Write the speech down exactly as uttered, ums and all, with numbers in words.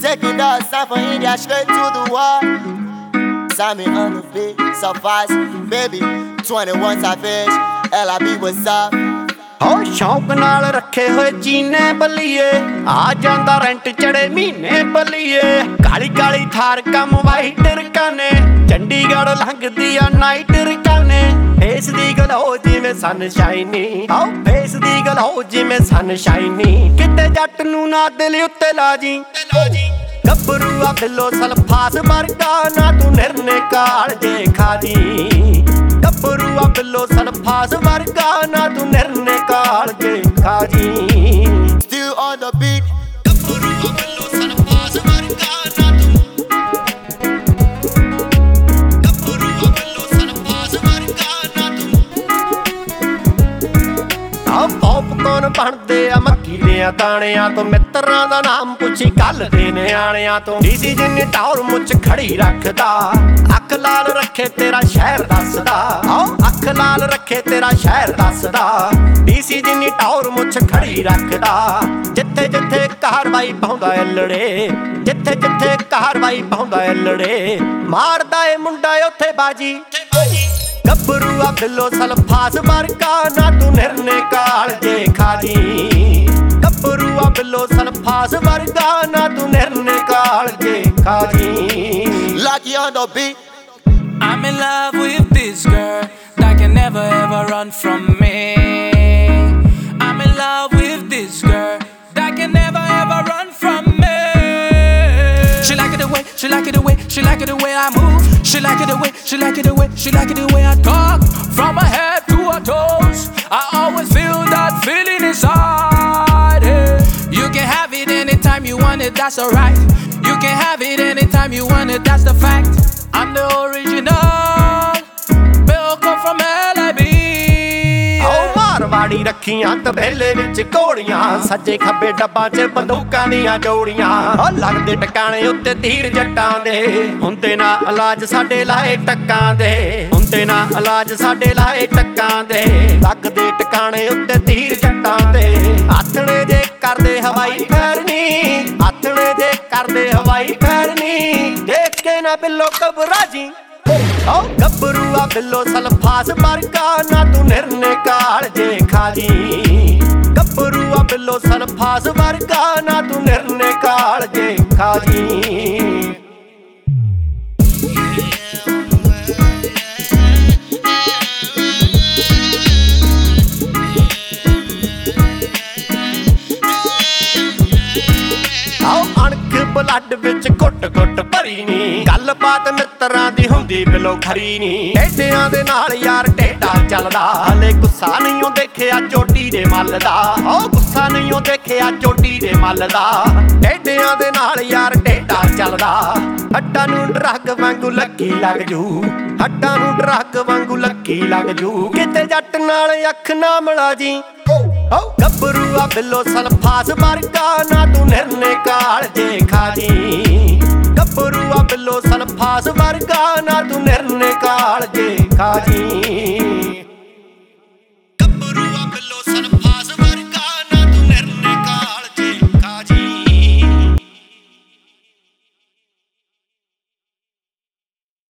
Taking the sound from India straight to the wall. Sammy on the beat, so fast, baby. twenty-one Savage, L I B what's up? ਹੋ ਸ਼ੌਂਕ ਨਾਲ ਰੱਖੇ ਹੋਏ ਚੀਨੇ ਬੱਲੀਏ, ਆ ਜਾਂਦਾ rent ਚੜੇ ਮਹੀਨੇ ਬੱਲੀਏ। ਕਾਲੀ ਕਾਲੀ ਥਾਰ ਕੰਮ ਵਾਈਟ ਰਕਾਨੇ, ਚੰਡੀਗੜ੍ਹ ਲੰਘਦੀ ਆ ਨਾਈਟ ਰਕਾਨੇ। ਫੇਸ ਦੀ ਗੱਲ ਹੋ ਜਿਵੇਂ ਸਨਸ਼ਾਈਨੀ, ਆਓ ਫੇਸ ਦੀ ਗੱਲ ਹੋ ਜਿਵੇਂ ਸਨਸ਼ਾਈਨੀ। ਕਿਤੇ ਜੱਟ ਨੂੰ ਨਾ ਦਿਲ ਉੱਤੇ ਲਾਜੀ, ਗੱਭਰੂ ਆ ਬਿੱਲੋ ਸਲਫਾਸ ਵਰਗਾ, ਨਾ ਤੂੰ ਨਿਰਨੇ ਕਾਲ ਜੇ ਖਾਜੀ। ਗੱਭਰੂ ਆ ਬਿੱਲੋ ਸਲਫਾਸ ਵਰਗਾ, ਨਾ ਤੂੰ ਨਿਰਨੇ ਕਾਲ ਜੇ ਖਾਜੀ। Still on the beat. ਗੱਭਰੂ ਆ ਬਿੱਲੋ ਸਲਫਾਸ ਵਰਗਾ, ਨਾ ਤੂੰ ਗੱਭਰੂ ਆ ਬਿੱਲੋ ਸਲਫਾਸ ਵਰਗਾ, ਨਾ ਤੂੰ। ਆ ਪੌਪਕੌਰਨ ਬਣਦੇ ਆ ਮੱਕੀ ਦੇ ਦਾਣਿਆਂ ਤੋਂ, ਮਿੱਤਰਾਂ ਦਾ ਨਾਮ ਪੁੱਛੀ ਕੱਲ ਦੇ ਨਿਆਣਿਆਂ ਤੋਂ। ਡੀਸੀ ਜਿੰਨੀ ਟੌਰ ਮੁੱਛ ਖੜੀ ਰੱਖਦਾ, ਅੱਖ ਲਾਲ ਰੱਖੇ ਤੇਰਾ ਸ਼ਹਿਰ ਦੱਸਦਾ। ਆਓ ਅੱਖ ਲਾਲ ਰੱਖੇ ਤੇਰਾ ਸ਼ਹਿਰ ਦੱਸਦਾ, ਡੀਸੀ ਜਿੰਨੀ ਟੌਰ ਮੁੱਛ ਖੜੀ ਰੱਖਦਾ। ਜਿੱਥੇ ਜਿੱਥੇ ਕਾਰਵਾਈ ਪਾਉਂਦਾ ਐਲੜੇ, ਜਿੱਥੇ ਜਿੱਥੇ ਕਾਰਵਾਈ ਪਾਉਂਦਾ ਐਲੜੇ, ਮਾਰਦਾ ਏ ਮੁੰਡਾ ਉੱਥੇ ਬਾਜੀ। ਗੱਭਰੂ ਆ ਬਿੱਲੋ ਸਲਫਾਸ ਵਰਗਾ, ਨਾ ਤੂੰ ਨਿਰਨੇ ਕਾਲ ਜੇ ਖਾਜੀ। ਗੱਭਰੂ ਆ ਬਿੱਲੋ ਸਲਫਾਸ ਵਰਗਾ, ਨਾ ਤੂੰ ਨਿਰਨੇ ਕਾਲ ਜੇ ਖਾਜੀ। Lucky on the beat. I'm in love with this girl that can never ever run from me. I'm in love with this girl that can never ever run from me. She like it the way, she like it the way, she like it the way I move. She like it the way, she like it the way, she like it the way I talk. From her head to her toes, I always feel that feeling inside. Yeah. You can have it anytime you want it, that's alright. You can have it anytime you want it, that's the fact. I'm the original, Bill come from L I B. ਆਓ ਮਾਰਵਾੜੀ ਰੱਖੀਆਂ ਤਬੇਲੇ ਵਿੱਚ ਘੋੜੀਆਂ, ਸੱਜੇ ਖੱਬੇ ਡੱਬਾਂ 'ਚ ਬੰਦੂਕਾਂ ਦੀਆਂ ਜੋੜੀਆਂ। ਓ ਲੱਗਦੇ ਟਿਕਾਣੇ ਉੱਤੇ ਤੀਰ ਜੱਟਾਂ ਦੇ, ਹੁੰਦੇ ਨਾ ਇਲਾਜ ਸਾਡੇ ਲਾਏ ਟੱਕਾਂ ਦੇ, ਹੁੰਦੇ ਨਾ ਇਲਾਜ ਸਾਡੇ ਲਾਏ ਟੱਕਾਂ ਦੇ। ਲੱਗਦੇ ਟਿਕਾਣੇ ਉੱਤੇ ਤੀਰ ਜੱਟਾਂ ਦੇ, ਆਥਣੇ ਜੇ ਕਰਦੇ ਹਵਾਈ ਫੈਰਨੀ, ਆਥਣੇ ਜੇ ਕਰਦੇ ਹਵਾਈ ਫੈਰਨੀ। ਦੇਖ ਕੇ ਨਾ ਬਿੱਲੋ ਘਬਰਾ ਜੀ, ਓ ਗੱਭਰੂ ਆ ਬਿੱਲੋ ਸਲਫਾਸ ਵਰਗਾ, ਨਾ ਤੂੰ ਨਿਰਨੇ ਕਾਲ ਜੇ ਖਾਜੀ। ਗੱਭਰੂ ਆ ਬਿੱਲੋ ਸਲਫਾਸ ਵਰਗਾ, ਨਾ ਤੂੰ ਨਿਰਨੇ ਕਾਲ ਜੇ ਖਾਜੀ। ਬਲੱਡ ਵਿੱਚ ਘੁੱਟ ਘੁੱਟ ਭਰੀ ਨੀ, ਗੱਲਬਾਤ ਮਿੱਤਰਾਂ ਦੀ ਹੁੰਦੀ ਬਿਲੋ ਖਰੀ ਨੀ। ਟੇਢਿਆਂ ਦੇ ਨਾਲ ਯਾਰ ਟੇਢਾ ਚੱਲਦਾ, ਹਲੇ ਗੁੱਸਾ ਨਹੀਂ ਓ ਦੇਖਿਆ ਚੋਟੀ ਦੇ ਮੱਲ ਦਾ। ਓ ਗੁੱਸਾ ਨਹੀਂ ਓ ਦੇਖਿਆ ਚੋਟੀ ਦੇ ਮੱਲ ਦਾ। ਟੇਢਿਆਂ ਦੇ ਨਾਲ ਯਾਰ ਟੇਢਾ ਚੱਲਦਾ, ਹੱਡਾਂ ਨੂੰ ਡਰੱਗ ਵਾਂਗੂ ਲੱਗੀ ਲੱਗ ਜੂ, ਹੱਡਾਂ ਨੂੰ ਡਰੱਗ ਵਾਂਗੂ ਲੱਗੀ ਲੱਗ ਜੂ। ਕਿਤੇ ਜੱਟ ਨਾਲ ਅੱਖ ਨਾ ਮਿਲਾ ਜੀ, ਗੱਭਰੂ ਆ ਬਿੱਲੋ ਸਲਫਾਸ ਵਰਗਾ, ਨਾ ਤੂੰ ਨਿਰਨੇ ਕਾਲ ਜੇ ਖਾਜੀ। ਗੱਭਰੂ ਆ ਬਿੱਲੋ ਸਲਫਾਸ ਵਰਗਾ, ਨਾ ਤੂੰ ਨਿਰਨੇ ਕਾਲ ਜੇ ਖਾਜੀ।